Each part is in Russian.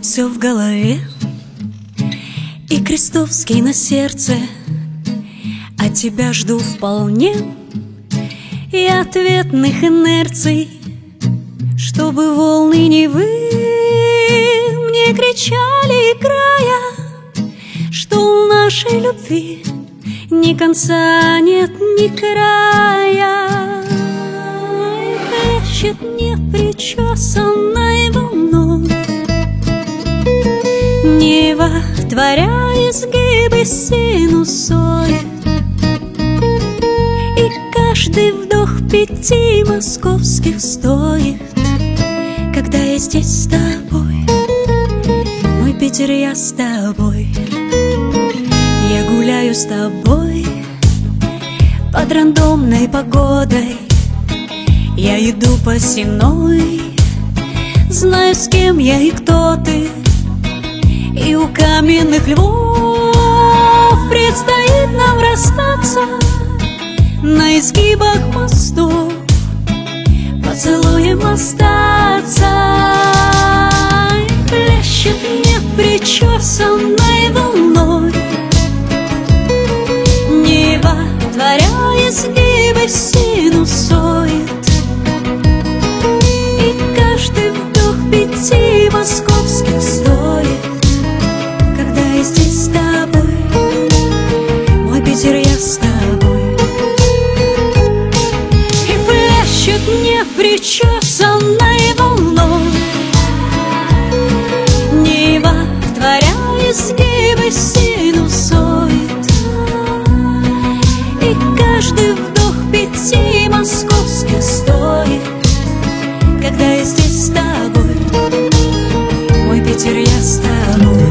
Все в голове и крестовский на сердце, а тебя жду вполне и ответных инерций, чтобы волны Невы мне кричали края, что у нашей любви ни конца нет, ни края. Плещет непричесанной волной Нева, творя изгибы синусоид, и каждый вдох 5 московских стоит, когда я здесь с тобой. Мой Питер, я с тобой. Я гуляю с тобой под рандомной погодой. Я иду по Сенной, знаю, с кем я и кто ты. И у каменных львов предстоит нам расстаться на изгибах мостов, поцелуем остаться. Плещет непричесанной волной Нева, творя изгибы синусоид, и каждый вдох 5 московских стоит, когда я здесь с тобой. Мой Питер, я с тобой. И плещет непричесанной волной Нева, творя изгибы синусоид, и каждый вдох 5 московских стоит, когда я здесь с тобой. Мой Питер, я с тобой.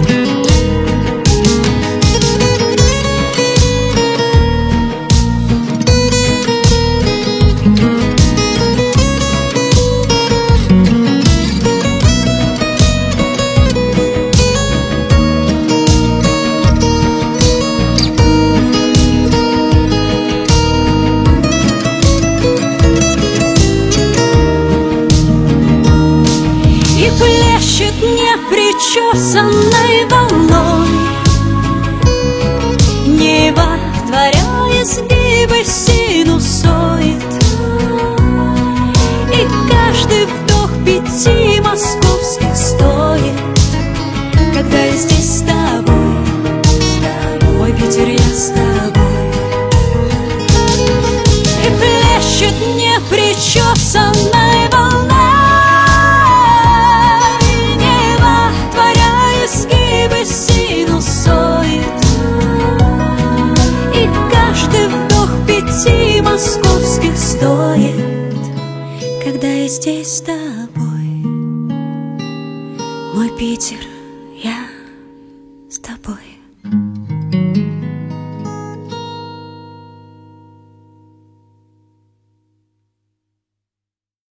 И плещет непричесанной волной Нева, творя изгибы синусоид, и каждый вдох 5 московских стоит, когда я здесь с тобой. Мой Питер, я с тобой. И плещет непричесанной волной синусоид, и каждый вдох 5 московских стоит, когда я здесь с тобой. Мой Питер, я с тобой.